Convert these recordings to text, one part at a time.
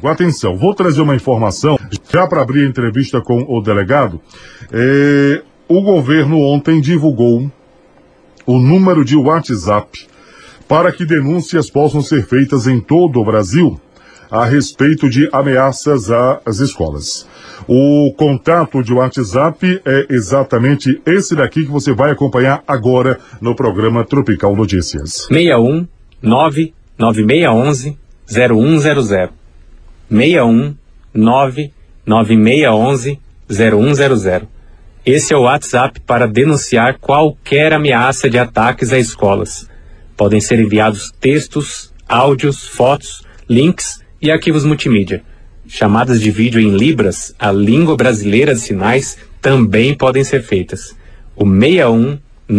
Atenção, vou trazer uma informação, já para abrir a entrevista com o delegado. O governo ontem divulgou o número de WhatsApp para que denúncias possam ser feitas em todo o Brasil a respeito de ameaças às escolas. O contato de WhatsApp é exatamente esse daqui que você vai acompanhar agora no programa Tropical Notícias. 61 99611 0100. 61 99611 0100. Esse é o WhatsApp para denunciar qualquer ameaça de ataques a escolas. Podem ser enviados textos, áudios, fotos, links e arquivos multimídia. Chamadas de vídeo em Libras, a língua brasileira de sinais, também podem ser feitas. O 61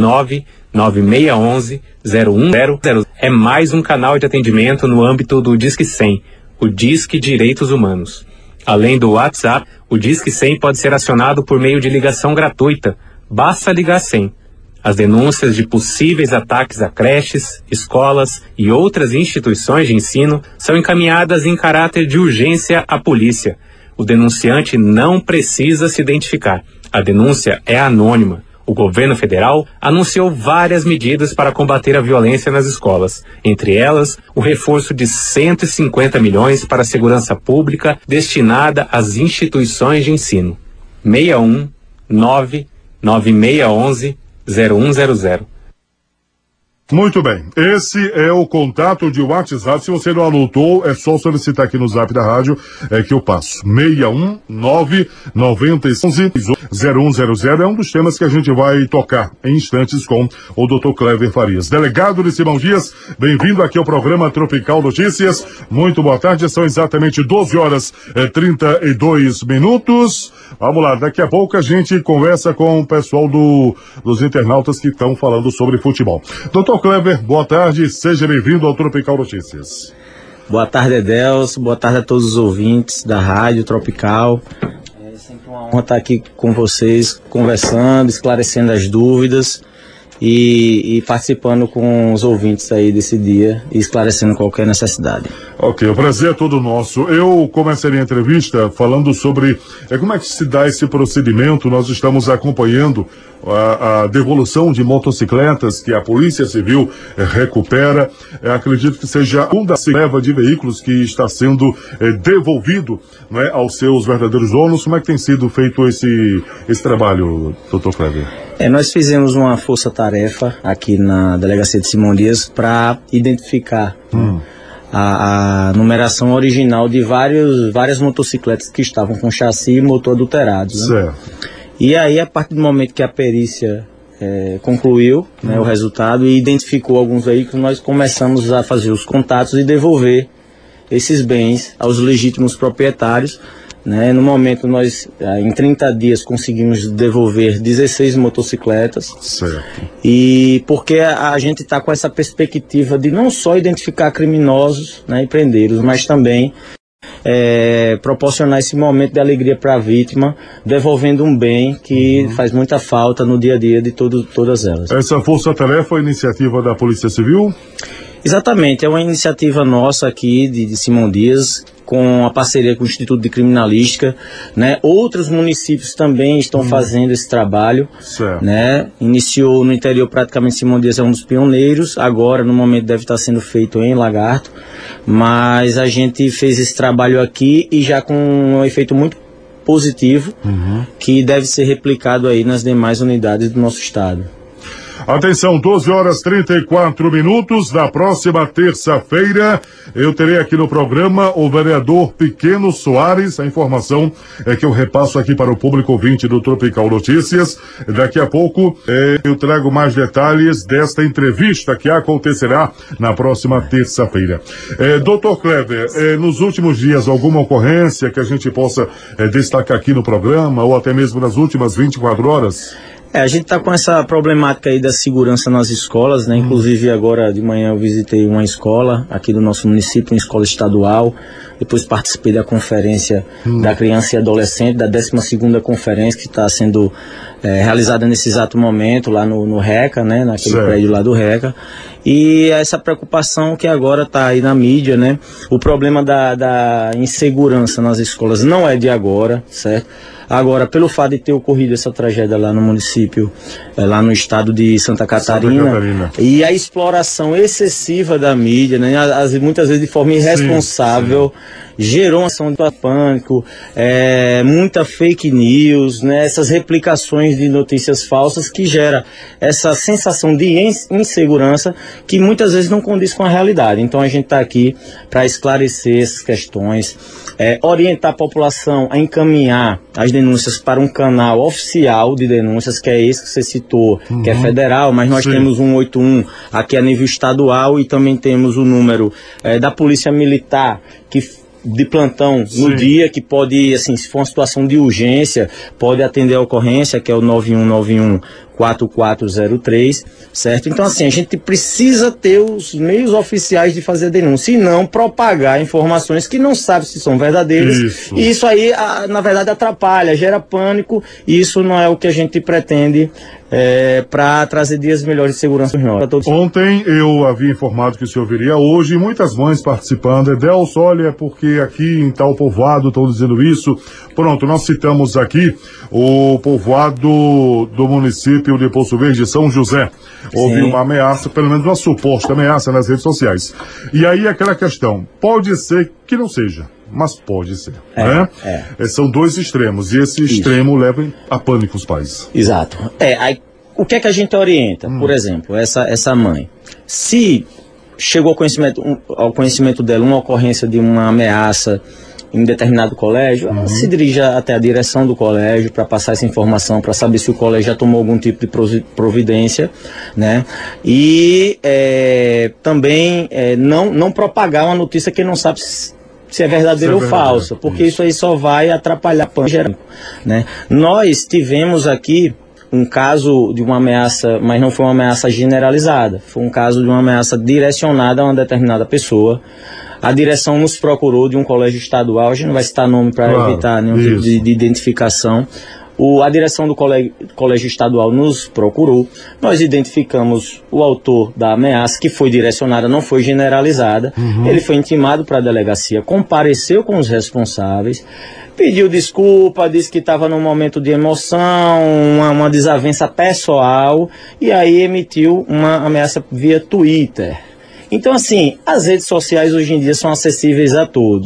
99611 0100 é mais um canal de atendimento no âmbito do Disque 100, o Disque Direitos Humanos. Além do WhatsApp, o Disque 100 pode ser acionado por meio de ligação gratuita. Basta ligar 100. As denúncias de possíveis ataques a creches, escolas e outras instituições de ensino são encaminhadas em caráter de urgência à polícia. O denunciante não precisa se identificar. A denúncia é anônima. O governo federal anunciou várias medidas para combater a violência nas escolas. Entre elas, o reforço de 150 milhões para a segurança pública destinada às instituições de ensino. 61 99611 0100. Muito bem, esse é o contato de WhatsApp. Se você não anotou, é só solicitar aqui no Zap da rádio que eu passo. 61 99611 0100 é um dos temas que a gente vai tocar em instantes com o Dr. Clever Farias. Delegado de Simão Dias, bem-vindo aqui ao programa Tropical Notícias. Muito boa tarde, são exatamente 12 horas e 32 minutos. Vamos lá, daqui a pouco a gente conversa com o pessoal dos internautas que estão falando sobre futebol. Dr. Clever, boa tarde, seja bem-vindo ao Tropical Notícias. Boa tarde, Edelso, boa tarde a todos os ouvintes da Rádio Tropical. É sempre uma honra estar aqui com vocês, conversando, esclarecendo as dúvidas e participando com os ouvintes aí desse dia e esclarecendo qualquer necessidade. Ok, o prazer é todo nosso. Eu começaria a entrevista falando sobre como é que se dá esse procedimento. Nós estamos acompanhando a devolução de motocicletas que a Polícia Civil recupera. Acredito que seja uma leva de veículos que está sendo devolvido, não é, aos seus verdadeiros donos. Como é que tem sido feito esse trabalho, Dr. Clever? Nós fizemos uma força-tarefa aqui na Delegacia de Simão Dias para identificar a numeração original de várias motocicletas que estavam com chassi e motor adulterados. Né? Certo. E aí, a partir do momento que a perícia concluiu o resultado e identificou alguns veículos, nós começamos a fazer os contatos e devolver esses bens aos legítimos proprietários. No momento, nós, em 30 dias, conseguimos devolver 16 motocicletas. Certo. E porque a gente está com essa perspectiva de não só identificar criminosos, e prendê-los, mas também proporcionar esse momento de alegria para a vítima, devolvendo um bem que faz muita falta no dia a dia de todas elas. Essa força-tarefa é iniciativa da Polícia Civil? Exatamente, é uma iniciativa nossa aqui de Simão Dias, com a parceria com o Instituto de Criminalística, Outros municípios também estão fazendo esse trabalho, certo. Iniciou no interior, praticamente Simão Dias é um dos pioneiros, agora no momento deve estar sendo feito em Lagarto, mas a gente fez esse trabalho aqui e já com um efeito muito positivo, que deve ser replicado aí nas demais unidades do nosso estado. Atenção, 12 horas 34 minutos. Na próxima terça-feira, eu terei aqui no programa o vereador Pequeno Soares. A informação é que eu repasso aqui para o público ouvinte do Tropical Notícias. Daqui a pouco eu trago mais detalhes desta entrevista que acontecerá na próxima terça-feira. Dr. Clever, nos últimos dias, alguma ocorrência que a gente possa destacar aqui no programa ou até mesmo nas últimas 24 horas? A gente está com essa problemática aí da segurança nas escolas, Inclusive agora de manhã eu visitei uma escola aqui do nosso município, uma escola estadual. depois participei da conferência da criança e adolescente, da 12ª conferência que está sendo realizada nesse exato momento lá no RECA, né, naquele prédio lá do RECA. E essa preocupação que agora está aí na mídia, né? O problema da insegurança nas escolas não é de agora, certo? Agora, pelo fato de ter ocorrido essa tragédia lá no município, lá no estado de Santa Catarina, e a exploração excessiva da mídia, né? Muitas vezes de forma irresponsável, gerou uma ação de pânico, muita fake news, né? Essas replicações de notícias falsas que gera essa sensação de insegurança que muitas vezes não condiz com a realidade. Então a gente está aqui para esclarecer essas questões, orientar a população a encaminhar as denúncias para um canal oficial de denúncias, que é esse que você citou, que é federal, mas nós temos um 181 aqui a nível estadual e também temos o número da Polícia Militar, de plantão no dia, que pode, assim, se for uma situação de urgência, pode atender a ocorrência, que é o 9191-4403, certo? Então, assim, a gente precisa ter os meios oficiais de fazer a denúncia e não propagar informações que não sabe se são verdadeiras. E isso aí, na verdade, atrapalha, gera pânico, e isso não é o que a gente pretende para trazer dias melhores de segurança para nós. Ontem eu havia informado que o senhor viria hoje, muitas mães participando. Edelso, olha, porque aqui em tal povoado estão dizendo isso. Pronto, nós citamos aqui o povoado do município de Poço Verde, São José. Houve uma ameaça, pelo menos uma suposta ameaça nas redes sociais. E aí aquela questão, pode ser que não seja, mas pode ser, né? São dois extremos, e esse extremo leva a pânico os pais. Exato. Aí, o que é que a gente orienta? Por exemplo, essa mãe, se chegou ao conhecimento dela uma ocorrência de uma ameaça em determinado colégio, ela se dirija até a direção do colégio para passar essa informação, para saber se o colégio já tomou algum tipo de providência, né? E também não propagar uma notícia que não sabe se é verdadeira ou falsa, porque isso aí só vai atrapalhar a geral, né? Nós tivemos aqui um caso de uma ameaça, mas não foi uma ameaça generalizada, foi um caso de uma ameaça direcionada a uma determinada pessoa. A direção nos procurou de um colégio estadual, a gente não vai citar nome para evitar nenhum tipo de identificação. A direção do colégio estadual nos procurou, nós identificamos o autor da ameaça, que foi direcionada, não foi generalizada. Ele foi intimado para a delegacia, compareceu com os responsáveis, pediu desculpa, disse que estava num momento de emoção, uma desavença pessoal, e aí emitiu uma ameaça via Twitter. Então, assim, as redes sociais hoje em dia são acessíveis a todos.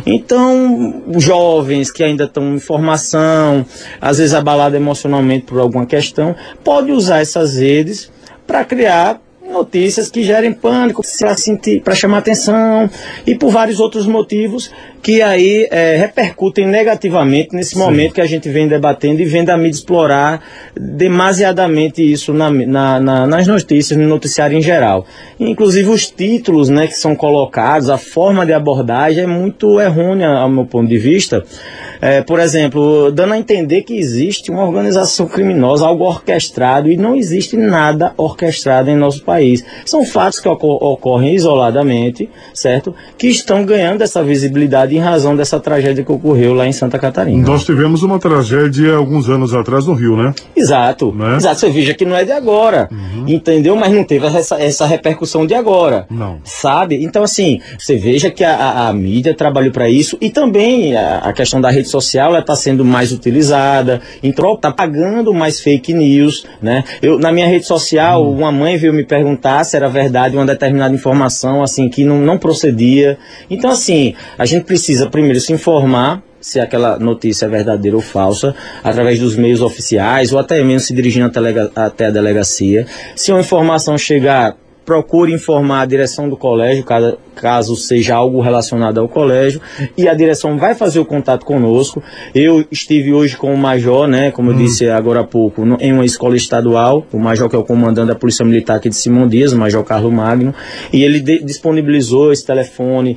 Então, jovens que ainda estão em formação, às vezes abalados emocionalmente por alguma questão, pode usar essas redes para criar notícias que gerem pânico, para chamar atenção, e por vários outros motivos que aí repercutem negativamente nesse momento que a gente vem debatendo e vendo a mídia explorar demasiadamente isso nas notícias, no noticiário em geral. Inclusive os títulos, né, que são colocados, a forma de abordagem é muito errônea ao meu ponto de vista. Por exemplo, dando a entender que existe uma organização criminosa, algo orquestrado, e não existe nada orquestrado em nosso país. São fatos que ocorrem isoladamente, certo? Que estão ganhando essa visibilidade em razão dessa tragédia que ocorreu lá em Santa Catarina. Nós tivemos uma tragédia alguns anos atrás no Rio, né? Exato. Né? Exato. Você veja que não é de agora, entendeu? Mas não teve essa repercussão de agora. Não. Sabe? Então, assim, você veja que a mídia trabalhou para isso, e também a questão da rede social está sendo mais utilizada, então está pagando mais fake news, né? Na minha rede social, uma mãe veio me perguntar se era verdade uma determinada informação, assim, que não procedia. Então, assim, a gente precisa primeiro se informar se aquela notícia é verdadeira ou falsa, através dos meios oficiais, ou até mesmo se dirigindo até a delegacia. Se uma informação chegar, procure informar a direção do colégio, caso seja algo relacionado ao colégio, e a direção vai fazer o contato conosco. Eu estive hoje com o major, né, como eu disse agora há pouco, em uma escola estadual, o major que é o comandante da Polícia Militar aqui de Simão Dias, o major Carlos Magno, e ele disponibilizou esse telefone.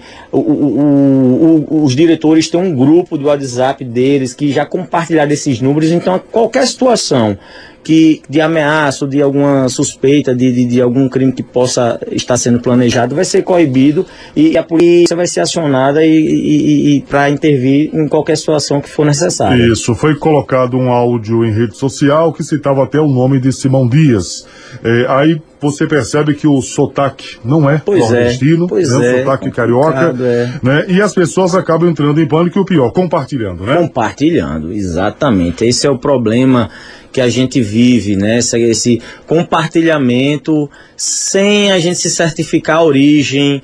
Os diretores têm um grupo do WhatsApp deles que já compartilharam esses números, então qualquer situação de ameaça, de alguma suspeita de algum crime que possa estar sendo planejado, vai ser coibido e a polícia vai ser acionada e para intervir em qualquer situação que for necessária. Isso, foi colocado um áudio em rede social que citava até o nome de Simão Dias. Aí você percebe que o sotaque não é nordestino, o sotaque carioca, né? E as pessoas acabam entrando em pânico e o pior, compartilhando, né? Compartilhando, exatamente. Esse é o problema que a gente vive, né? Esse compartilhamento sem a gente se certificar a origem,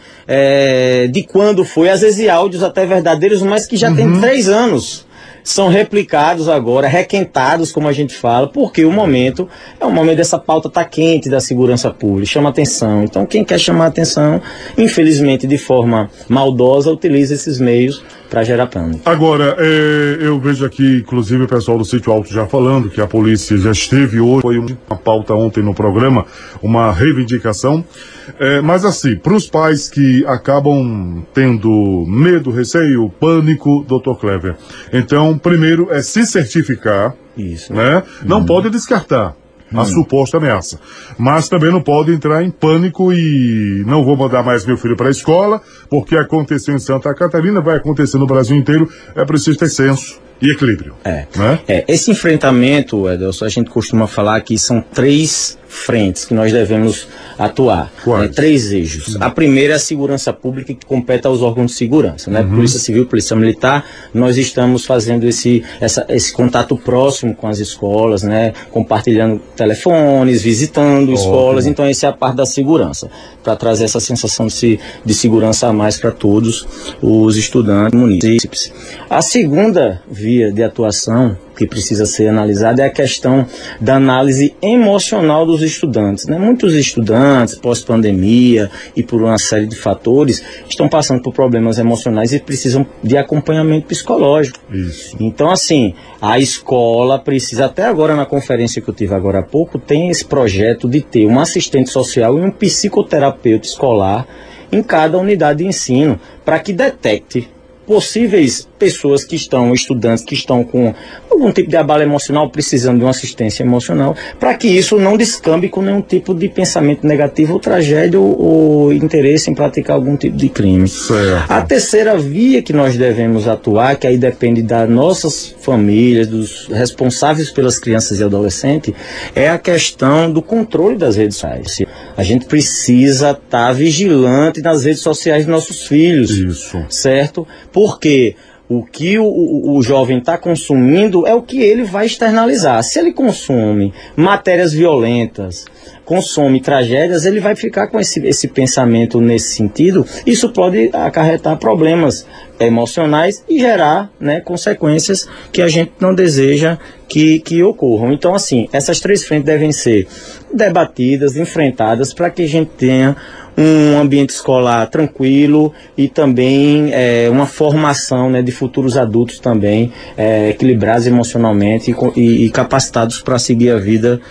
de quando foi, às vezes áudios até verdadeiros, mas que já tem 3 anos. São replicados agora, requentados, como a gente fala, porque o momento é um momento dessa pauta tá quente da segurança pública, chama atenção. Então quem quer chamar atenção, infelizmente de forma maldosa, utiliza esses meios para gerar pânico. Agora, eu vejo aqui, inclusive o pessoal do Sítio Alto já falando que a polícia já esteve hoje, foi uma pauta ontem no programa, uma reivindicação, mas assim, para os pais que acabam tendo medo, receio, pânico, Dr. Clever, então, primeiro é se certificar, isso, né? Não pode descartar a suposta ameaça, mas também não pode entrar em pânico e não vou mandar mais meu filho para a escola, porque aconteceu em Santa Catarina, vai acontecer no Brasil inteiro, é preciso ter senso e equilíbrio. Né? Esse enfrentamento, Edelson, a gente costuma falar que são 3 frentes que nós devemos atuar, né? 3 eixos. A primeira é a segurança pública, que compete aos órgãos de segurança, né? Polícia Civil, Polícia Militar. Nós estamos fazendo esse contato próximo com as escolas, né? Compartilhando telefones, visitando escolas. Então essa é a parte da segurança, para trazer essa sensação de segurança a mais para todos os estudantes munícipes. A segunda via de atuação que precisa ser analisada é a questão da análise emocional dos estudantes, né? Muitos estudantes, pós-pandemia e por uma série de fatores, estão passando por problemas emocionais e precisam de acompanhamento psicológico. Isso. Então, assim, a escola precisa, até agora na conferência que eu tive agora há pouco, tem esse projeto de ter um assistente social e um psicoterapeuta escolar em cada unidade de ensino, para que detecte possíveis pessoas que estão, estudantes que estão com algum tipo de abalo emocional, precisando de uma assistência emocional, para que isso não descambe com nenhum tipo de pensamento negativo ou tragédia ou interesse em praticar algum tipo de crime. Certo. A terceira via que nós devemos atuar, que aí depende das nossas famílias, dos responsáveis pelas crianças e adolescentes, é a questão do controle das redes sociais. A gente precisa estar vigilante nas redes sociais dos nossos filhos. Isso. Certo? Porque o que o jovem está consumindo é o que ele vai externalizar. Se ele consome matérias violentas, consome tragédias, ele vai ficar com esse pensamento nesse sentido. Isso pode acarretar problemas emocionais e gerar, né, consequências que a gente não deseja que ocorram. Então, assim, essas 3 frentes devem ser debatidas, enfrentadas, para que a gente tenha um ambiente escolar tranquilo e também uma formação, né, de futuros adultos também equilibrados emocionalmente e capacitados para seguir a vida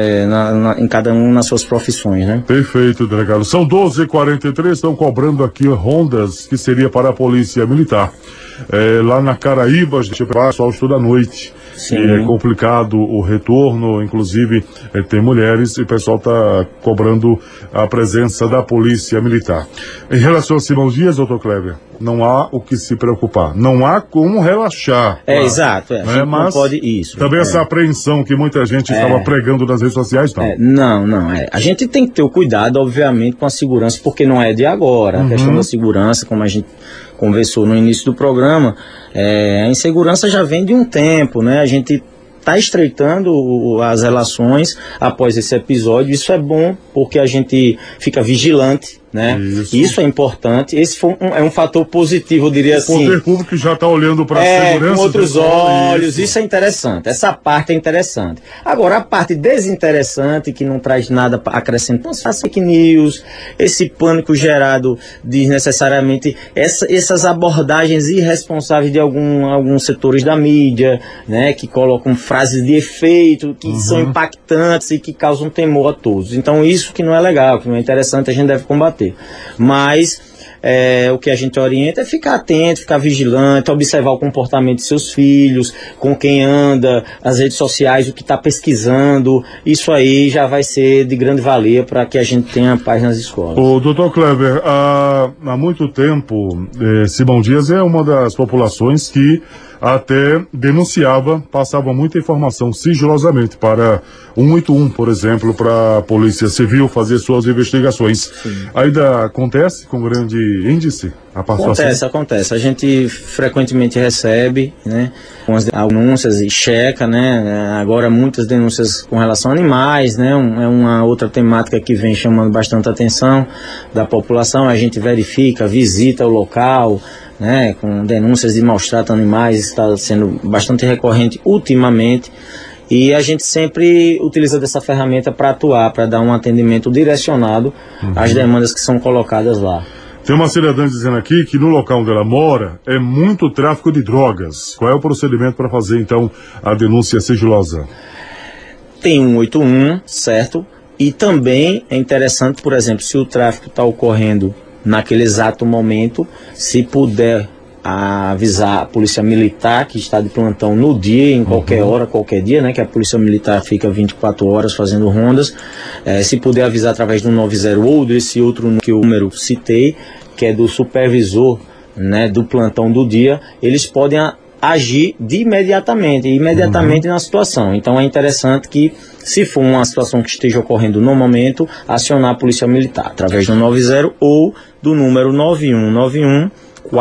em cada um nas suas profissões, né? Perfeito, delegado. São 12h43, estão cobrando aqui rondas que seria para a Polícia Militar. Lá na Caraíba, o pessoal estuda à noite. Sim. E é complicado o retorno, inclusive tem mulheres e o pessoal está cobrando a presença da Polícia Militar. Em relação a Simão Dias, doutor Clever, não há o que se preocupar, não há como relaxar. Exato, a gente mas não pode isso. Também essa apreensão que muita gente estava pregando nas redes sociais, não. Não. A gente tem que ter o cuidado, obviamente, com a segurança, porque não é de agora. A questão da segurança, como a gente conversou no início do programa, a insegurança já vem de um tempo, né? A gente está estreitando as relações após esse episódio. Isso é bom, porque a gente fica vigilante, né? Isso é importante. Esse é um fator positivo, eu diria assim. O poder público já está olhando para a segurança. Com outros olhos. Isso é interessante. Essa parte é interessante. Agora, a parte desinteressante, que não traz nada para acrescentar, as fake news, esse pânico gerado desnecessariamente, essas abordagens irresponsáveis de alguns setores da mídia, né? Que colocam frases de efeito, que são impactantes e que causam temor a todos. Então, isso que não é legal, que não é interessante, a gente deve combater. Mas o que a gente orienta é ficar atento, ficar vigilante, observar o comportamento de seus filhos, com quem anda, as redes sociais, o que está pesquisando. Isso aí já vai ser de grande valia para que a gente tenha paz nas escolas. O doutor Kleber, há muito tempo, Simão Dias é uma das populações que até denunciava, passava muita informação sigilosamente para 181, por exemplo, para a Polícia Civil fazer suas investigações. Sim. Ainda acontece com grande índice a participação? Acontece. A gente frequentemente recebe, né, umas denúncias e checa, né, agora muitas denúncias com relação a animais, né, é uma outra temática que vem chamando bastante atenção da população. A gente verifica, visita o local, né, com denúncias de maus-trato a animais, está sendo bastante recorrente ultimamente, e a gente sempre utiliza dessa ferramenta para atuar, para dar um atendimento direcionado às demandas que são colocadas lá. Tem uma cidadã dizendo aqui que no local onde ela mora é muito tráfico de drogas. Qual é o procedimento para fazer, então, a denúncia sigilosa? Tem 181, certo? E também é interessante, por exemplo, se o tráfico está ocorrendo naquele exato momento, se puder avisar a polícia militar que está de plantão no dia, em qualquer hora, qualquer dia, né, que a polícia militar fica 24 horas fazendo rondas, se puder avisar através do 90 ou desse outro que o número citei, que é do supervisor, né, do plantão do dia, eles podem agir imediatamente na situação. Então é interessante que, se for uma situação que esteja ocorrendo no momento, acionar a polícia militar através do 90 ou do número 9191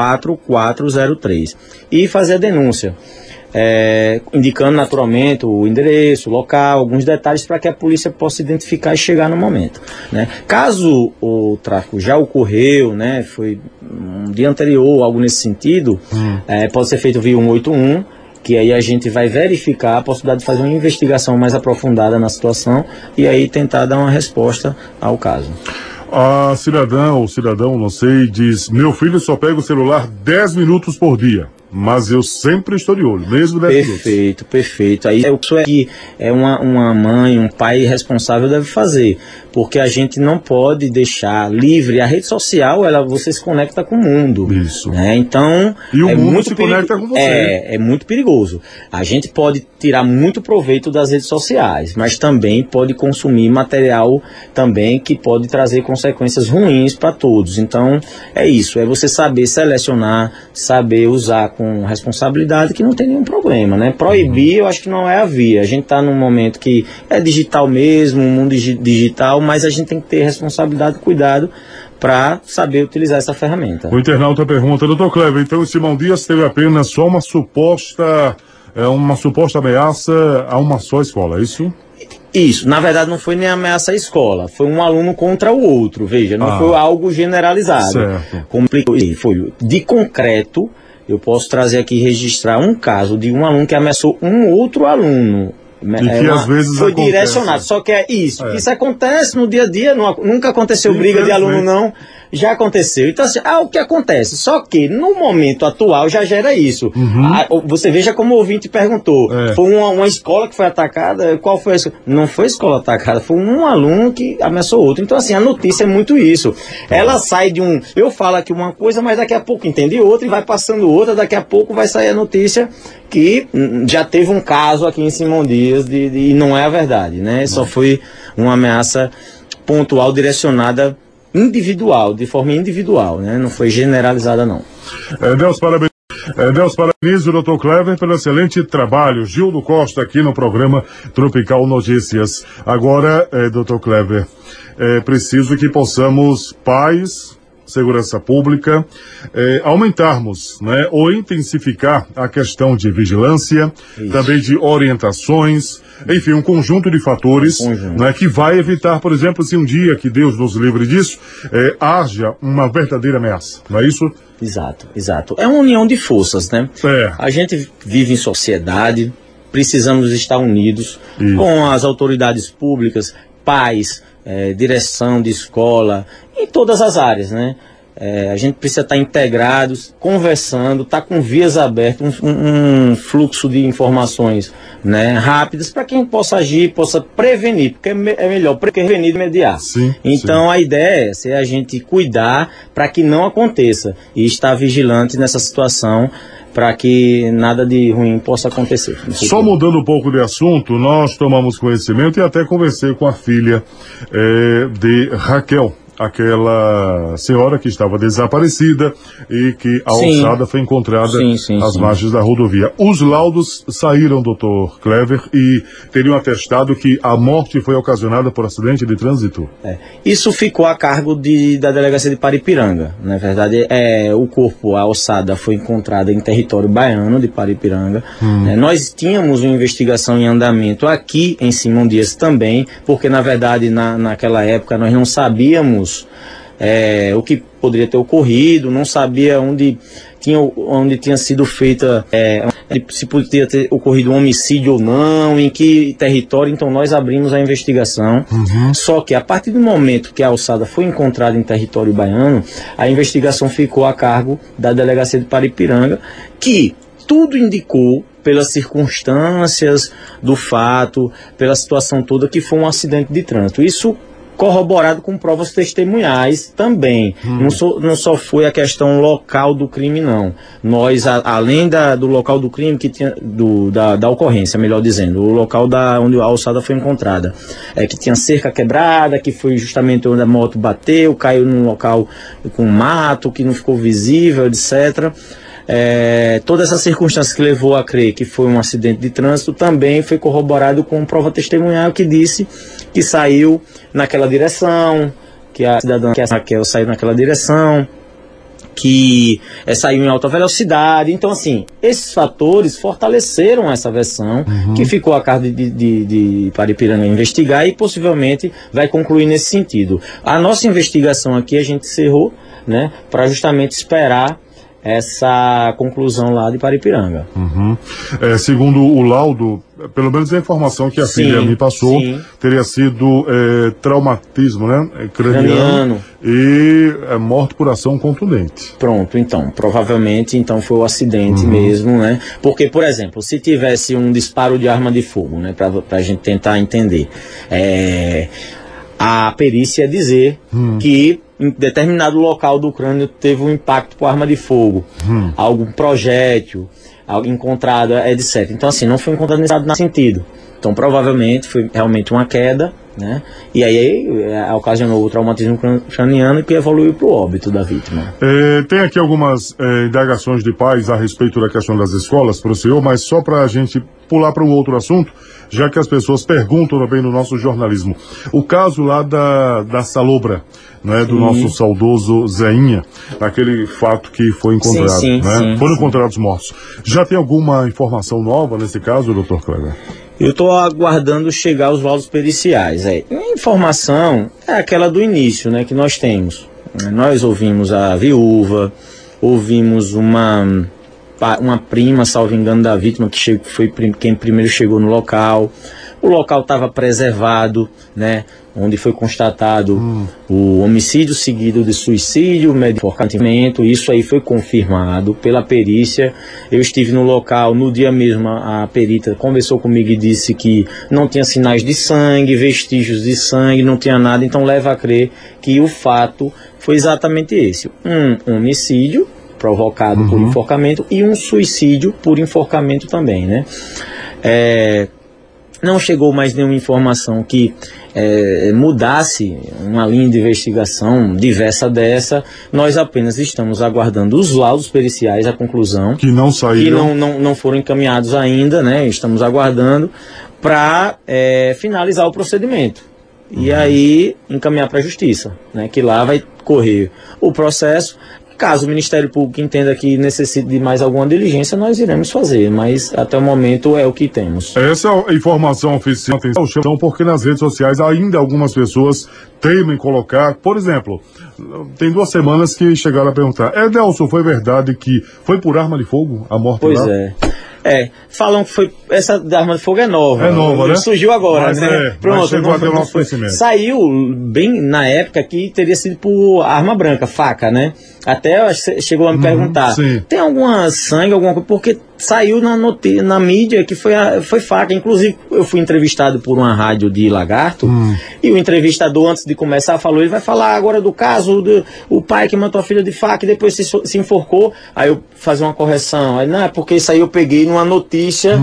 4403 e fazer a denúncia, indicando naturalmente o endereço, o local, alguns detalhes para que a polícia possa identificar e chegar no momento, né? Caso o tráfico já ocorreu, né, foi um dia anterior, algo nesse sentido, pode ser feito via 181, que aí a gente vai verificar a possibilidade de fazer uma investigação mais aprofundada na situação e aí tentar dar uma resposta ao caso. A cidadã ou cidadão, não sei, diz: meu filho só pega o celular 10 minutos por dia, mas eu sempre estou de olho, mesmo 10 minutos. Perfeito. Aí isso é que uma mãe, um pai responsável deve fazer, porque a gente não pode deixar livre. A rede social, você se conecta com o mundo. Isso. Né? Então, e o mundo se conecta com você. É muito perigoso. A gente pode tirar muito proveito das redes sociais, mas também pode consumir material também que pode trazer consequências ruins para todos. Então, é isso. É você saber selecionar, saber usar com responsabilidade, que não tem nenhum problema, né? Proibir, eu acho que não é a via. A gente está num momento que é digital mesmo, um mundo digital, mas a gente tem que ter responsabilidade e cuidado para saber utilizar essa ferramenta. O internauta pergunta: doutor Kleber, então o Simão Dias teve apenas só uma suposta ameaça a uma só escola, é isso? Isso, na verdade não foi nem ameaça à escola, foi um aluno contra o outro, veja, não foi algo generalizado. Certo. Foi de concreto. Eu posso trazer aqui e registrar um caso de um aluno que ameaçou um outro aluno. E que às vezes foi acontece. Direcionado, só que isso acontece no dia a dia, nunca aconteceu briga de aluno não, já aconteceu. Então assim, o que acontece? Só que no momento atual já gera isso. Você veja como o ouvinte perguntou, foi uma escola que foi atacada, qual foi a escola? Não foi a escola atacada, foi um aluno que ameaçou outro. Então assim, a notícia é muito isso. Ela sai de eu falo aqui uma coisa, mas daqui a pouco entende outra e vai passando outra, daqui a pouco vai sair a notícia que já teve um caso aqui em Simão Dias e não é a verdade, né? Só foi uma ameaça pontual, direcionada individual, de forma individual, né? Não foi generalizada, não. Deus parabeniza o doutor Kleber pelo excelente trabalho. Gildo Costa aqui no programa Tropical Notícias. Agora, doutor Kleber, é preciso que possamos, pais, segurança pública, aumentarmos, né, ou intensificar a questão de vigilância, também de orientações, enfim, um conjunto de fatores, né, que vai evitar, por exemplo, se um dia, que Deus nos livre disso, haja uma verdadeira ameaça, não é isso? Exato. É uma união de forças, né? A gente vive em sociedade, precisamos estar unidos com as autoridades públicas, pais, direção de escola, em todas as áreas, né? A gente precisa estar integrados, conversando, estar com vias abertas, um fluxo de informações, né, rápidas, para que a gente possa agir, possa prevenir, porque é melhor prevenir do que mediar. Sim, então a ideia é a gente cuidar para que não aconteça e estar vigilante nessa situação para que nada de ruim possa acontecer. Só mudando um pouco de assunto, nós tomamos conhecimento e até conversei com a filha de Raquel, aquela senhora que estava desaparecida e que a ossada foi encontrada às margens da rodovia. Os laudos saíram, doutor Clever, e teriam atestado que a morte foi ocasionada por acidente de trânsito. Isso ficou a cargo da delegacia de Paripiranga. Na verdade, o corpo, a ossada, foi encontrada em território baiano de Paripiranga. Nós tínhamos uma investigação em andamento aqui em Simão Dias também, porque na verdade naquela época nós não sabíamos o que poderia ter ocorrido, não sabia onde tinha sido feita, se poderia ter ocorrido um homicídio ou não, em que território. Então nós abrimos a investigação. Só que a partir do momento que a ossada foi encontrada em território baiano, a investigação ficou a cargo da delegacia de Paripiranga, que tudo indicou, pelas circunstâncias do fato, pela situação toda, que foi um acidente de trânsito. Isso corroborado com provas testemunhais também. Não só foi a questão local do crime, não. Nós, além do local do crime, que tinha, da ocorrência, melhor dizendo, o local onde a ossada foi encontrada, que tinha cerca quebrada, que foi justamente onde a moto bateu, caiu num local com mato, que não ficou visível, etc. Toda essa circunstância que levou a crer que foi um acidente de trânsito também foi corroborado com prova testemunhal que disse que saiu naquela direção, que a cidadã Raquel saiu naquela direção, que saiu em alta velocidade. Então, assim, esses fatores fortaleceram essa versão, que ficou a cargo de Paripiranga investigar e possivelmente vai concluir nesse sentido. A nossa investigação aqui a gente encerrou, né, para justamente esperar essa conclusão lá de Paripiranga. Segundo o laudo, pelo menos a informação que a filha me passou, teria sido traumatismo, né? Craniano. E morte por ação contundente. Pronto, então, provavelmente foi o acidente mesmo, né? Porque, por exemplo, se tivesse um disparo de arma de fogo, né, pra gente tentar entender, a perícia ia dizer que em determinado local do crânio teve um impacto por arma de fogo, algum projétil, algo encontrado, etc. Então, assim, não foi encontrado nesse sentido. Então, provavelmente foi realmente uma queda, né? E aí ocasionou o traumatismo craniano que evoluiu para o óbito da vítima. Tem aqui algumas indagações de pais a respeito da questão das escolas para o senhor, mas só para a gente pular para um outro assunto, já que as pessoas perguntam também no nosso jornalismo. O caso lá da Salobra, né, do nosso saudoso Zeinha, aquele fato que foi encontrado, foram encontrados mortos. Já tem alguma informação nova nesse caso, doutor Cleber? Eu estou aguardando chegar os laudos periciais. A informação é aquela do início, né, que nós temos. Nós ouvimos a viúva, ouvimos uma prima, salvo engano, da vítima, que foi quem primeiro chegou no local. O local estava preservado, né, onde foi constatado o homicídio seguido de suicídio, enforcamento. Isso aí foi confirmado pela perícia. Eu estive no local no dia mesmo, a perita conversou comigo e disse que não tinha sinais de sangue, vestígios de sangue, não tinha nada. Então leva a crer que o fato foi exatamente esse: um homicídio provocado por enforcamento e um suicídio por enforcamento também, né? Não chegou mais nenhuma informação que mudasse uma linha de investigação diversa dessa. Nós apenas estamos aguardando os laudos periciais, a conclusão. Que não saíram. Que não foram encaminhados ainda, né? Estamos aguardando para finalizar o procedimento. E aí encaminhar para a Justiça, né? Que lá vai correr o processo. Caso o Ministério Público entenda que necessite de mais alguma diligência, nós iremos fazer, mas até o momento é o que temos. Essa é a informação oficial, porque nas redes sociais ainda algumas pessoas temem colocar, por exemplo, tem 2 semanas que chegaram a perguntar: Delson, foi verdade que foi por arma de fogo a morte lá? Pois é. Falam que foi, essa arma de fogo é nova. É nova, né? Surgiu agora, mas né? Pronto, mas chegou até o nosso conhecimento. Saiu bem na época que teria sido por arma branca, faca, né? Até chegou a me perguntar, tem alguma sangue, alguma coisa? Porque saiu na mídia que foi faca. Inclusive, eu fui entrevistado por uma rádio de Lagarto, e o entrevistador, antes de começar, falou, ele vai falar agora do caso do o pai que matou a filha de faca e depois se enforcou. Aí eu fazer uma correção. Aí, não, é porque isso aí eu peguei numa notícia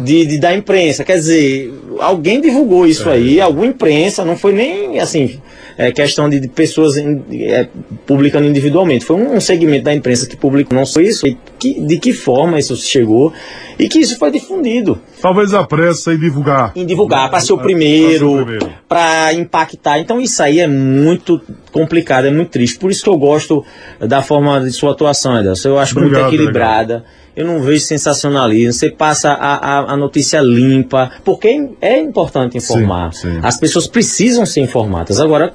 da imprensa. Quer dizer, alguém divulgou isso aí, alguma imprensa, não foi nem assim... questão de pessoas publicando individualmente. Foi um segmento da imprensa que publicou, não sei isso, de que forma isso chegou e que isso foi difundido. Talvez a pressa em divulgar. Para ser o primeiro, para impactar. Então isso aí é muito complicado, é muito triste. Por isso que eu gosto da forma de sua atuação, Edelson. Eu acho muito equilibrada. Eu não vejo sensacionalismo. Você passa a notícia limpa, porque é importante informar. Sim. As pessoas precisam ser informadas. Agora,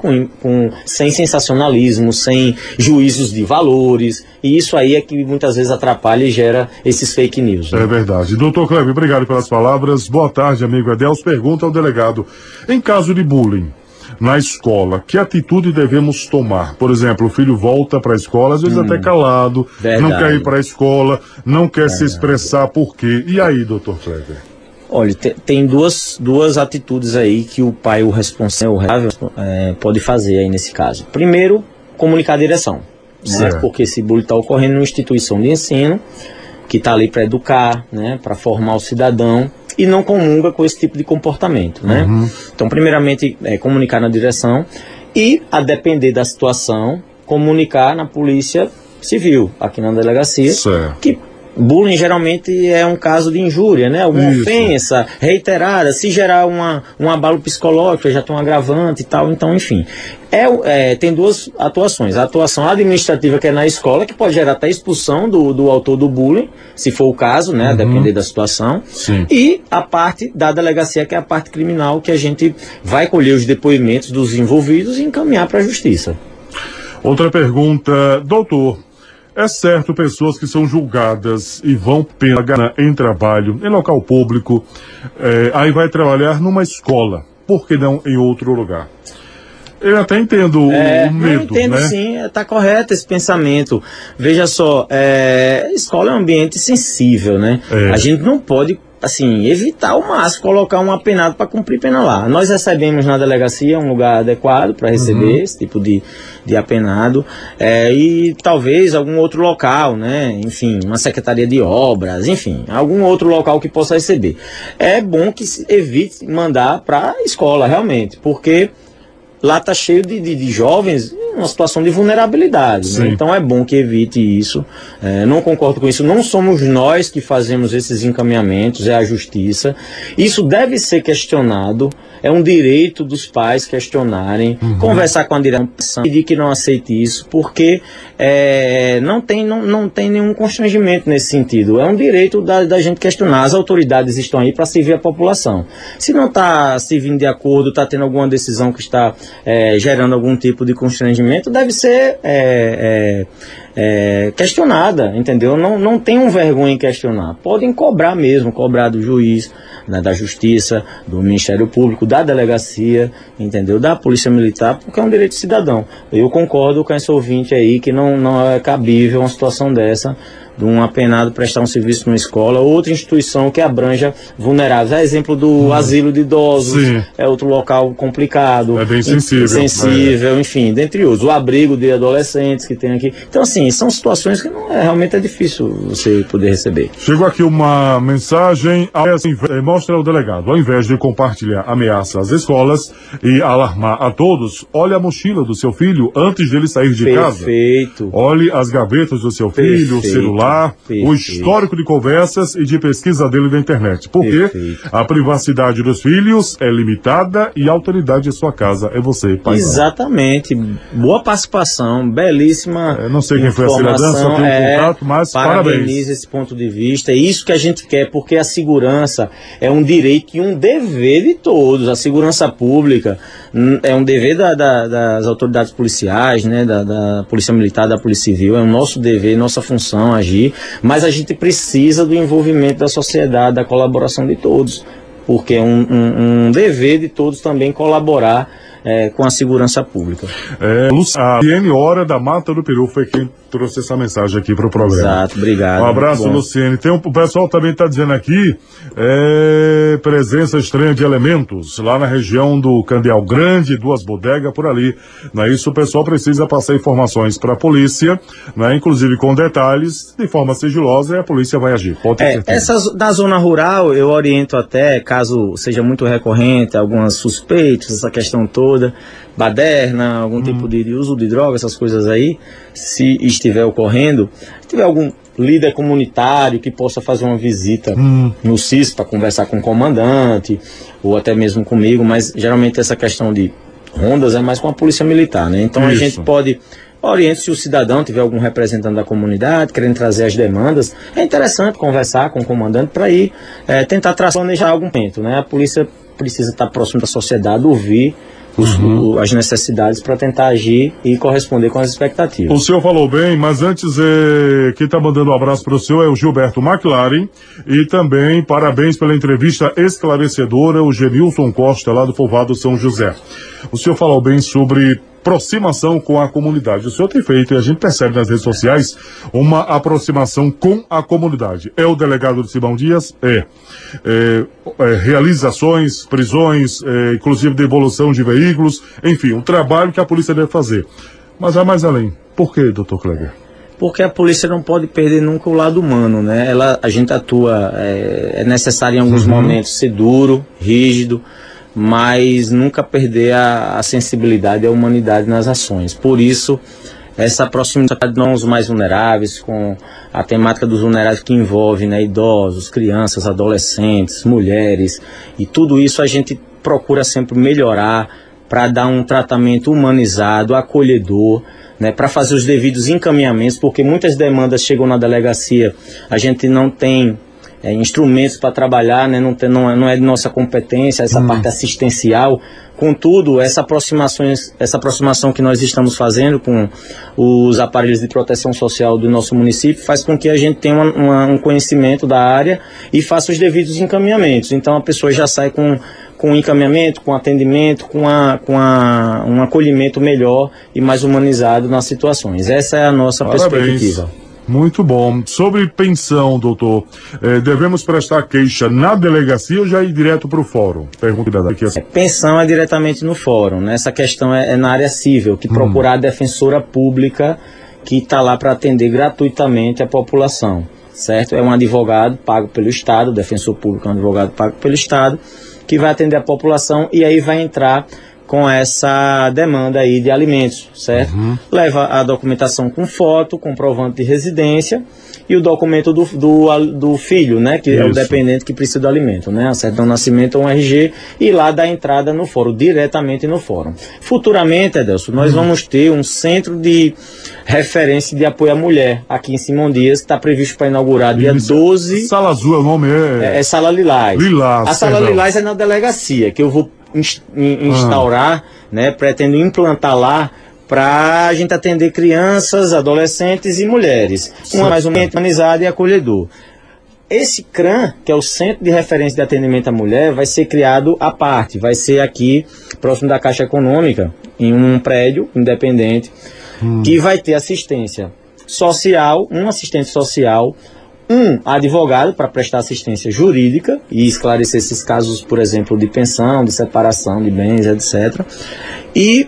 sem sensacionalismo, sem juízos de valores. E isso aí é que muitas vezes atrapalha e gera esses fake news. Né? É verdade. Doutor Cleber, obrigado pelas palavras. Boa tarde, amigo Edelso. Pergunta ao delegado. Em caso de bullying na escola, que atitude devemos tomar? Por exemplo, o filho volta para a escola, às vezes até calado, não quer ir para a escola, não quer se expressar por quê. E aí, doutor Cleber? Olha, tem duas atitudes aí que o pai, o responsável, pode fazer aí nesse caso. Primeiro, comunicar a direção, né? Porque esse bullying está ocorrendo numa instituição de ensino, que está ali para educar, né? Para formar o cidadão, e não comunga com esse tipo de comportamento, né? Então, primeiramente, comunicar na direção e, a depender da situação, comunicar na polícia civil, aqui na delegacia, que bullying geralmente é um caso de injúria, né? Uma ofensa reiterada, se gerar um abalo psicológico, já tem um agravante e tal, então, enfim. Tem duas atuações. A atuação administrativa, que é na escola, que pode gerar até expulsão do autor do bullying, se for o caso, né? A depender da situação. E a parte da delegacia, que é a parte criminal, que a gente vai colher os depoimentos dos envolvidos e encaminhar para a justiça. Outra pergunta, doutor. É certo, pessoas que são julgadas e vão pegar em trabalho, em local público, aí vai trabalhar numa escola, por que não em outro lugar? Eu até entendo o medo, eu entendo, né? Sim, está correto esse pensamento. Veja só, escola é um ambiente sensível, né? A gente não pode, assim, evitar ao máximo colocar um apenado para cumprir pena lá. Nós recebemos na delegacia um lugar adequado para receber esse tipo de apenado, e talvez algum outro local, né? Enfim, uma secretaria de obras, enfim, algum outro local que possa receber. É bom que se evite mandar para a escola, realmente, porque lá está cheio de jovens em uma situação de vulnerabilidade, né? Então é bom que evite isso. Não concordo com isso. Não somos nós que fazemos esses encaminhamentos, é a justiça. Isso deve ser questionado. É um direito dos pais questionarem, conversar com a direção, pedir que não aceite isso, porque não tem nenhum constrangimento nesse sentido. É um direito da gente questionar. As autoridades estão aí para servir a população. Se não está servindo de acordo, está tendo alguma decisão que está gerando algum tipo de constrangimento, deve ser questionada, entendeu? Não tenham vergonha em questionar. Podem cobrar mesmo, cobrar do juiz, né, da Justiça, do Ministério Público, da Delegacia, entendeu? Da Polícia Militar, porque é um direito cidadão. Eu concordo com esse ouvinte aí que não é cabível uma situação dessa, de um apenado prestar um serviço numa escola ou outra instituição que abranja vulneráveis. É exemplo do asilo de idosos, é outro local complicado. É bem sensível. Enfim, dentre outros. O abrigo de adolescentes que tem aqui. Então, assim, são situações que realmente é difícil você poder receber. Chegou aqui uma mensagem, mostra ao delegado, ao invés de compartilhar ameaças às escolas e alarmar a todos, olhe a mochila do seu filho antes dele sair de casa. Olhe as gavetas do seu filho, o celular, o histórico de conversas e de pesquisa dele na internet. Porque a privacidade dos filhos é limitada e a autoridade de sua casa é você, pai. Exatamente. Boa participação, belíssima. Não sei quem foi a cidadã, um contato, mas parabeniza esse ponto de vista. É isso que a gente quer, porque a segurança é um direito e um dever de todos. A segurança pública é um dever das autoridades policiais, né, da Polícia Militar, da Polícia Civil. É o nosso dever, nossa função agir, mas a gente precisa do envolvimento da sociedade, da colaboração de todos, porque é um dever de todos também colaborar com a segurança pública. A Luciene Hora da Mata do Peru foi quem trouxe essa mensagem aqui para o programa. Exato, obrigado. Um abraço, Luciene. O pessoal também está dizendo aqui, presença estranha de elementos lá na região do Candeal Grande, 2 bodegas por ali. Não é isso? O pessoal precisa passar informações para a polícia, né? Inclusive com detalhes, de forma sigilosa, e a polícia vai agir. Da zona rural, eu oriento até, caso seja muito recorrente, algumas suspeitas, essa questão toda, baderna, algum tipo de uso de droga, essas coisas aí, se estiver ocorrendo, se tiver algum líder comunitário que possa fazer uma visita no CIS para conversar com o comandante, ou até mesmo comigo, mas geralmente essa questão de rondas é mais com a polícia militar, né? Então a gente pode orientar, se o cidadão tiver algum representante da comunidade querendo trazer as demandas, é interessante conversar com o comandante para ir tentar planejar algum momento, né? A polícia precisa estar próximo da sociedade, ouvir as necessidades para tentar agir e corresponder com as expectativas. O senhor falou bem, mas antes quem está mandando um abraço para o senhor é o Gilberto McLaren, e também parabéns pela entrevista esclarecedora, o Genilson Costa, lá do Povoado São José. O senhor falou bem sobre aproximação com a comunidade. O senhor tem feito, e a gente percebe nas redes sociais, uma aproximação com a comunidade. É o delegado de Simão Dias? Realizações, prisões, inclusive devolução de veículos, enfim, um trabalho que a polícia deve fazer. Mas vai mais além. Por quê, doutor Kleber? Porque a polícia não pode perder nunca o lado humano, né? A gente atua, é necessário em alguns momentos ser duro, rígido, mas nunca perder a sensibilidade e a humanidade nas ações. Por isso, essa proximidade dos mais vulneráveis, com a temática dos vulneráveis que envolve, né, idosos, crianças, adolescentes, mulheres, e tudo isso a gente procura sempre melhorar para dar um tratamento humanizado, acolhedor, né, para fazer os devidos encaminhamentos, porque muitas demandas chegam na delegacia, a gente não tem instrumentos para trabalhar, né? Não é de nossa competência essa parte assistencial. Contudo, essa aproximação que nós estamos fazendo com os aparelhos de proteção social do nosso município faz com que a gente tenha um conhecimento da área e faça os devidos encaminhamentos. Então a pessoa já sai com encaminhamento, com atendimento, com um acolhimento melhor e mais humanizado nas situações. Essa é a nossa perspectiva. Muito bom. Sobre pensão, doutor, devemos prestar queixa na delegacia ou já ir direto para o fórum? Pergunta daqui. Pensão é diretamente no fórum, né? Essa questão é na área civil, que procurar a defensora pública que está lá para atender gratuitamente a população, certo? É um advogado pago pelo Estado, o defensor público é um advogado pago pelo Estado, que vai atender a população e aí vai entrar com essa demanda aí de alimentos, certo? Leva a documentação com foto, comprovante de residência e o documento do filho, né? Que é o dependente que precisa do alimento, né? A certidão de nascimento ou um RG, e lá dá entrada no fórum, diretamente no fórum. Futuramente, Edelson, nós vamos ter um centro de referência de apoio à mulher aqui em Simão Dias, que está previsto para inaugurar dia 12. Sala Azul, o nome é Sala Lilás. A Sala Lilás é na delegacia, que eu vou instaurar, né, pretendo implantar lá para a gente atender crianças, adolescentes e mulheres, mais humanizado e acolhedor. Esse CRAM, que é o Centro de Referência de Atendimento à Mulher, vai ser criado à parte, vai ser aqui próximo da Caixa Econômica, em um prédio independente, que vai ter assistência social, um assistente social, um advogado para prestar assistência jurídica e esclarecer esses casos, por exemplo, de pensão, de separação de bens, etc. E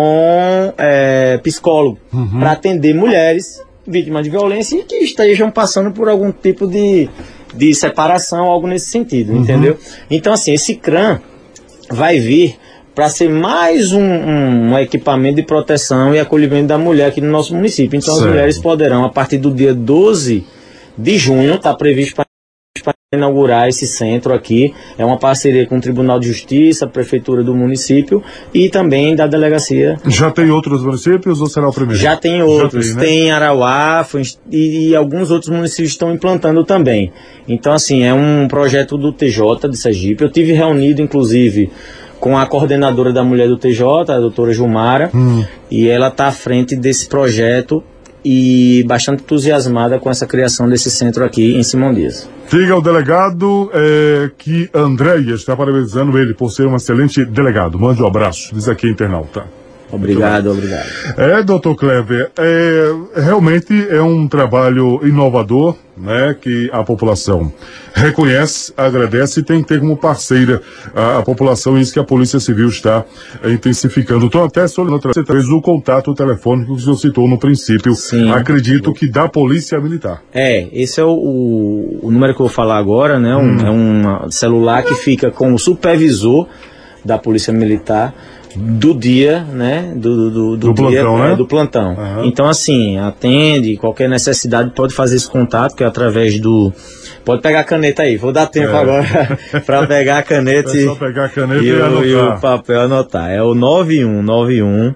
um psicólogo para atender mulheres vítimas de violência e que estejam passando por algum tipo de separação, algo nesse sentido, entendeu? Então, assim, esse CRAM vai vir para ser mais um equipamento de proteção e acolhimento da mulher aqui no nosso município. Então, as mulheres poderão, a partir do dia 12 de junho, está previsto para inaugurar esse centro aqui. É uma parceria com o Tribunal de Justiça, a Prefeitura do município e também da delegacia. Já tem outros municípios ou será o primeiro? Já tem outros. Já tem, né? Tem Arauá e alguns outros municípios estão implantando também. Então, assim, é um projeto do TJ de Sergipe. Eu tive reunido, inclusive, com a coordenadora da mulher do TJ, a doutora Gilmara, e ela está à frente desse projeto e bastante entusiasmada com essa criação desse centro aqui em Simão Dias. Diga ao delegado que Andréia está parabenizando ele por ser um excelente delegado. Mande um abraço, diz aqui internauta. Obrigado. Doutor Kleber, realmente é um trabalho inovador, né, que a população reconhece, agradece e tem que ter como parceira a população, isso que a Polícia Civil está intensificando. Então, até solicitando o contato telefônico que o senhor citou no princípio. Sim. Acredito que da Polícia Militar. Esse é o número que eu vou falar agora, né? É um celular que fica com o supervisor da Polícia Militar do dia, né, do dia, plantão, né? Do plantão. Uhum. Então, assim, atende, qualquer necessidade pode fazer esse contato, que é através do... Pode pegar a caneta aí, vou dar tempo agora para pegar a caneta, só pegar a caneta e o papel anotar. É o 9191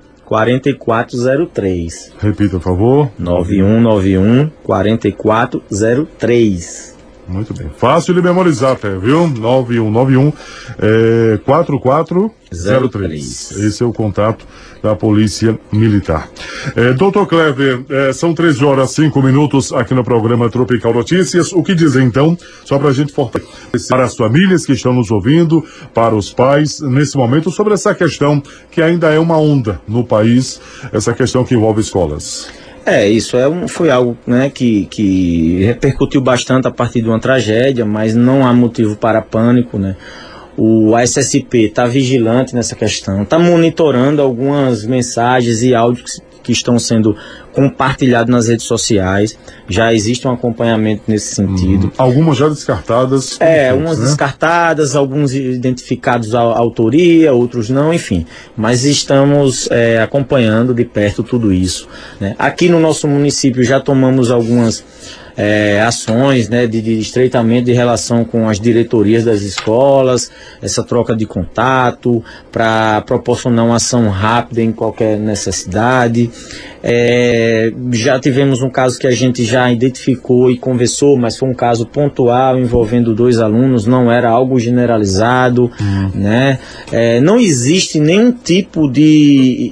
4403. Repita, por favor. 9191 4403. Muito bem. Fácil de memorizar até, viu? 9191 4403. Esse é o contato da Polícia Militar. Doutor Kleber, são 13h05 aqui no programa Tropical Notícias. O que dizer então, só para a gente fortalecer para as famílias que estão nos ouvindo, para os pais, nesse momento, sobre essa questão que ainda é uma onda no país, essa questão que envolve escolas. Isso foi algo, né, que repercutiu bastante a partir de uma tragédia, mas não há motivo para pânico, né? A SSP está vigilante nessa questão, está monitorando algumas mensagens e áudios que estão sendo compartilhados nas redes sociais. Já existe um acompanhamento nesse sentido. Algumas já descartadas. Umas descartadas, alguns identificados a autoria, outros não, enfim. Mas estamos acompanhando de perto tudo isso, né? Aqui no nosso município já tomamos algumas ações, né, de estreitamento de relação com as diretorias das escolas, essa troca de contato para proporcionar uma ação rápida em qualquer necessidade. Já tivemos um caso que a gente já identificou e conversou, mas foi um caso pontual envolvendo 2 alunos, não era algo generalizado, né? Não existe nenhum tipo de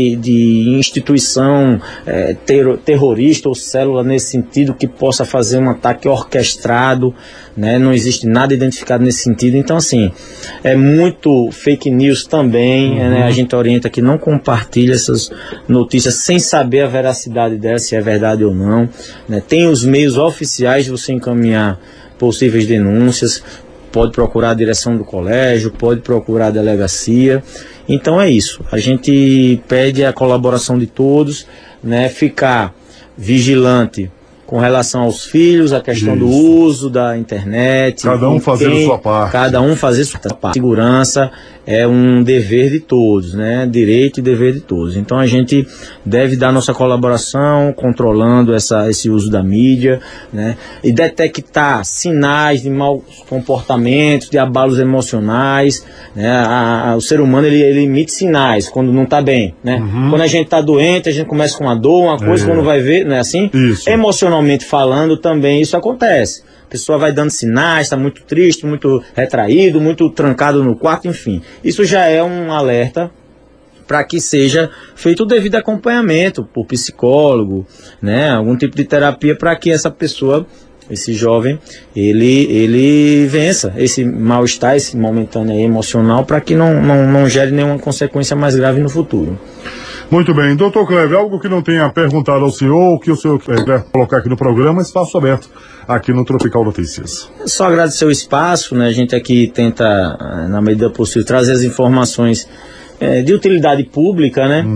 instituição terrorista ou célula nesse sentido que possa fazer um ataque orquestrado, né? Não existe nada identificado nesse sentido. Então, assim, é muito fake news também, né? A gente orienta que não compartilhe essas notícias sem saber a veracidade delas, se é verdade ou não, né? Tem os meios oficiais de você encaminhar possíveis denúncias, pode procurar a direção do colégio, pode procurar a delegacia. Então é isso, a gente pede a colaboração de todos, né? Ficar vigilante com relação aos filhos, a questão do uso da internet. Cada um fazendo sua parte. Cada um fazer sua parte. Segurança é um dever de todos, né? Direito e dever de todos. Então a gente deve dar nossa colaboração, controlando esse uso da mídia, né? E detectar sinais de maus comportamentos, de abalos emocionais, né? O ser humano, ele emite sinais quando não está bem, né? Quando a gente está doente, a gente começa com uma dor, uma coisa, quando vai ver, não é assim? Isso. Emocionalmente falando, também isso acontece. A pessoa vai dando sinais, está muito triste, muito retraído, muito trancado no quarto, enfim. Isso já é um alerta para que seja feito o devido acompanhamento por psicólogo, né? Algum tipo de terapia para que essa pessoa, esse jovem, ele vença esse mal-estar, esse momentâneo emocional, para que não gere nenhuma consequência mais grave no futuro. Muito bem. Doutor Kleber, algo que não tenha perguntado ao senhor, o que o senhor quer colocar aqui no programa, espaço aberto aqui no Tropical Notícias. Só agradecer o espaço, né? A gente aqui tenta, na medida possível, trazer as informações de utilidade pública, né?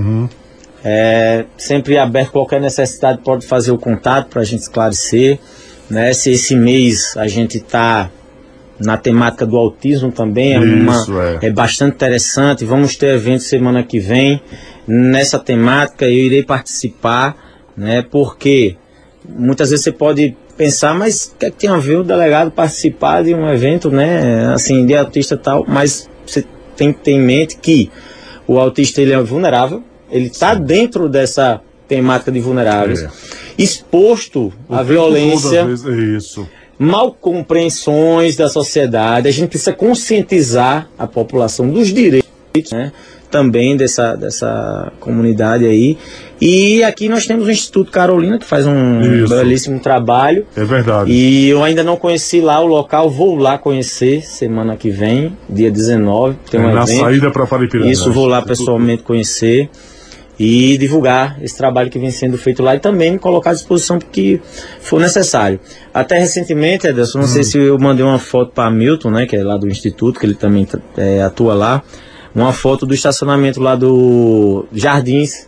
Sempre aberto, qualquer necessidade pode fazer o contato para a gente esclarecer, né? Se esse mês a gente está na temática do autismo também, é bastante interessante. Vamos ter evento semana que vem nessa temática, eu irei participar, né? Porque muitas vezes você pode pensar, mas o que é que tem a ver o delegado participar de um evento, né, assim, de autista e tal, mas você tem que ter em mente que o autista, ele é vulnerável, ele está dentro dessa temática de vulneráveis, exposto à violência, isso, mal compreensões da sociedade. A gente precisa conscientizar a população dos direitos, né, também dessa comunidade aí. E aqui nós temos o Instituto Carolina, que faz um belíssimo trabalho. É verdade. E eu ainda não conheci lá o local, vou lá conhecer semana que vem, dia 19, tem um na evento. Saída para Paripiranga. Isso, vou lá pessoalmente conhecer e divulgar esse trabalho que vem sendo feito lá e também me colocar à disposição porque for necessário. Até recentemente, Ederson, não sei se eu mandei uma foto para Milton, né, que é lá do Instituto, que ele também atua lá, uma foto do estacionamento lá do Jardins,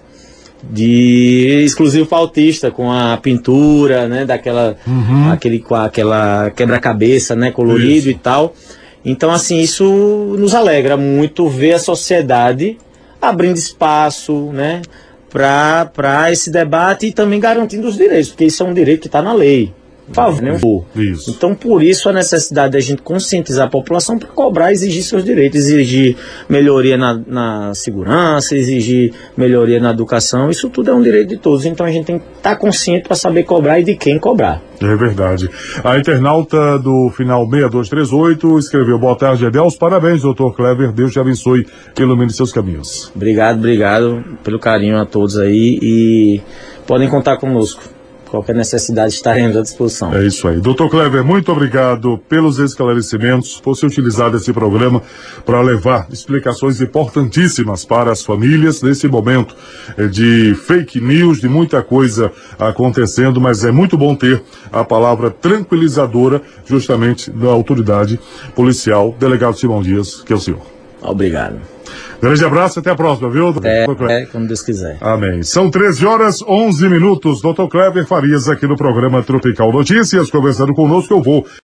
de exclusivo para autista, com a pintura, né, daquela aquela quebra-cabeça, né, colorido e tal. Então, assim, isso nos alegra muito ver a sociedade abrindo espaço, né, para esse debate e também garantindo os direitos, porque isso é um direito que está na lei. Por favor, né? Isso. Então, por isso a necessidade da gente conscientizar a população para cobrar e exigir seus direitos, exigir melhoria na segurança, exigir melhoria na educação. Isso tudo é um direito de todos. Então a gente tem que estar consciente para saber cobrar e de quem cobrar. É verdade. A internauta do final 6238 escreveu: boa tarde, Edelso. Parabéns, doutor Clever. Deus te abençoe e ilumine seus caminhos. Obrigado pelo carinho a todos aí e podem contar conosco. Qualquer necessidade estaremos à disposição. É isso aí. Doutor Clever, muito obrigado pelos esclarecimentos, por se utilizar desse programa para levar explicações importantíssimas para as famílias nesse momento de fake news, de muita coisa acontecendo, mas é muito bom ter a palavra tranquilizadora justamente da autoridade policial, delegado Simão Dias, que é o senhor. Obrigado. Grande abraço, até a próxima, viu? Quando Deus quiser. Amém. São 13h11. Dr. Clever Farias aqui no programa Tropical Notícias, conversando conosco. Eu vou